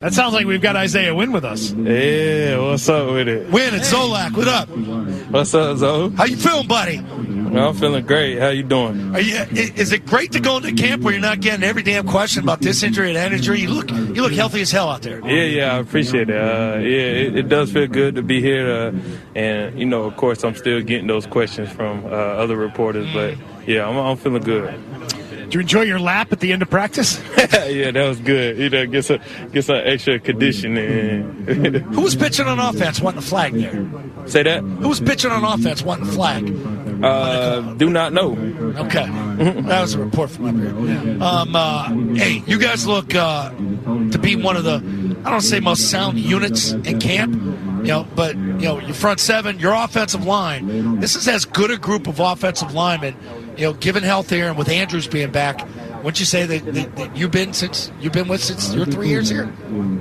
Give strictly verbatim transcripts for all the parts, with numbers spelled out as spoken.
That sounds like we've got Isaiah Wynn with us. Yeah, what's up with it? Wynn, it's Zolak. What up? What's up, Zo? How you feeling, buddy? I'm feeling great. How you doing? Are you, is it great to go into camp where you're not getting every damn question about this injury and that injury? You look you look healthy as hell out there. Yeah, yeah, I appreciate it. Uh, yeah, it, it does feel good to be here. Uh, and, you know, of course, I'm still getting those questions from uh, other reporters. But, yeah, I'm, I'm feeling good. Did you enjoy your lap at the end of practice? Yeah, that was good. You know, get some, get some extra conditioning. Who was pitching on offense wanting the flag there? Say that? Who was pitching on offense wanting the flag? Uh, do not know. Okay. That was a report from up here. Um, uh, hey, you guys look uh, to be one of the, I don't want to say most sound units in camp, you know, but, you know, your front seven, your offensive line. This is as good a group of offensive linemen, you know, given health here and with Andrews being back. Wouldn't you say that, that, that you've been since you've been with since your three years here?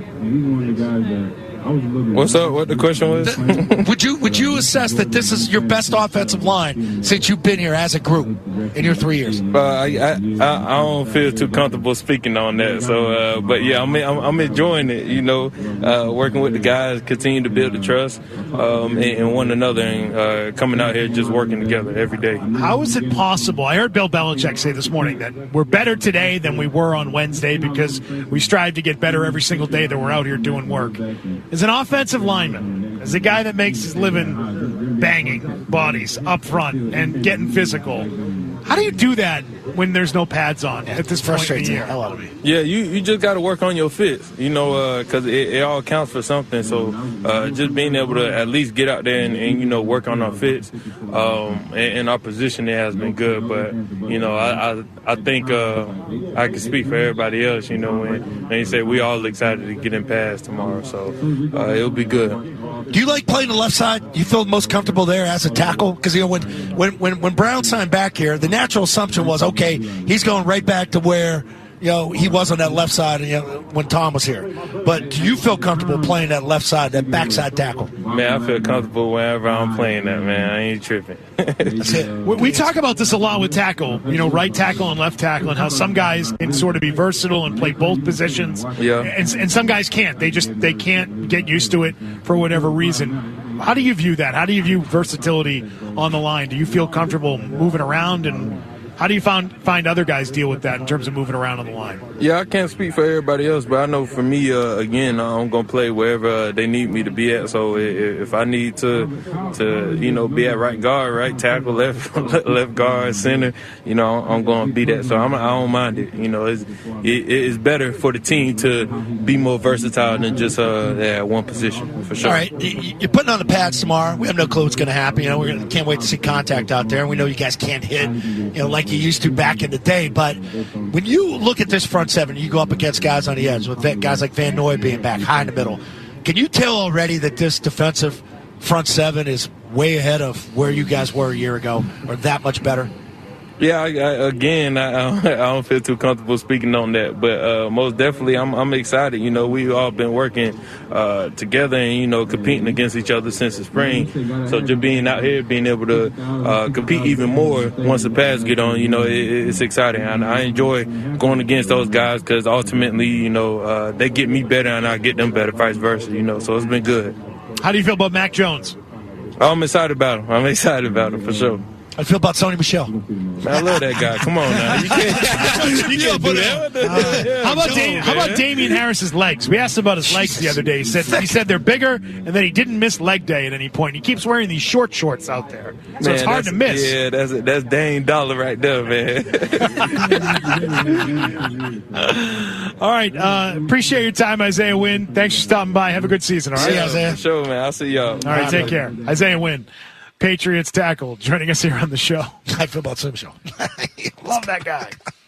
What's up? What the question was? would you would you assess that this is your best offensive line since you've been here as a group in your three years? Uh, I, I I don't feel too comfortable speaking on that. So, uh, but yeah, I'm, I'm I'm enjoying it. You know, uh, working with the guys, continue to build the trust um, in, in one another, and uh, coming out here just working together every day. How is it possible? I heard Bill Belichick say this morning that we're better today than we were on Wednesday because we strive to get better every single day that we're out here doing work. As an offensive lineman, as a guy that makes his living banging bodies up front and getting physical, how do you do that when there's no pads on at this point in the year? Hell out of me. Yeah, you, you just got to work on your fits, you know, because uh, it, it all counts for something. So uh, just being able to at least get out there and, and you know, work on our fits um, and, and our positioning has been good. But, you know, I I, I think uh, I can speak for everybody else, you know, when, when you say we all excited to get in pads tomorrow. So uh, it'll be good. Do you like playing the left side? You feel most comfortable there as a tackle? Because, you know, when, when, when, when Brown signed back here, the natural assumption was, okay, he's going right back to where, you know, he was on that left side, you know, when Tom was here. But do you feel comfortable playing that left side, that backside tackle? Man, I feel comfortable whenever I'm playing that, man. I ain't tripping. That's it. We, we talk about this a lot with tackle, you know, right tackle and left tackle, and how some guys can sort of be versatile and play both positions. Yeah. And, and some guys can't. They just they can't get used to it for whatever reason. How do you view that? How do you view versatility on the line? Do you feel comfortable moving around, and how do you find find other guys deal with that in terms of moving around on the line? Yeah, I can't speak for everybody else, but I know for me, uh, again, I'm going to play wherever uh, they need me to be at. So if, if I need to, to you know, be at right guard, right tackle, left left guard, center, you know, I'm going to be that. So I'm, I don't mind it. You know, it's, it, it's better for the team to be more versatile than just uh, at one position, for sure. All right, you're putting on the pads tomorrow. We have no clue what's going to happen. You know, we are can't wait to see contact out there. And we know you guys can't hit, you know, like you used to back in the day. But when you look at this front seven, you go up against guys on the edge, with guys like Van Noy being back high in the middle. Can you tell already that this defensive front seven is way ahead of where you guys were a year ago, or that much better? Yeah, I, I, again, I, I don't feel too comfortable speaking on that, but uh, most definitely I'm, I'm excited. You know, we've all been working uh, together and, you know, competing against each other since the spring. So just being out here, being able to uh, compete even more once the pads get on, you know, it, it's exciting. And I enjoy going against those guys because ultimately, you know, uh, they get me better and I get them better, vice versa, you know, so it's been good. How do you feel about Mac Jones? I'm excited about him. I'm excited about him for sure. I feel about Sony Michel. Man, I love that guy. Come on now. You can't, you can't do that. Uh, how about Dam- how about Damian Harris's legs? We asked him about his legs the other day. He said he said they're bigger, and that he didn't miss leg day at any point. He keeps wearing these short shorts out there, so man, it's hard to miss. Yeah, that's that's Dame Dollar right there, man. All right, uh, appreciate your time, Isaiah Wynn. Thanks for stopping by. Have a good season. All right, see you, Isaiah. For sure, man. I'll see y'all. All right, take care, Isaiah Wynn. Patriots tackle joining us here on the show. I feel about Sony Michel. Love that guy.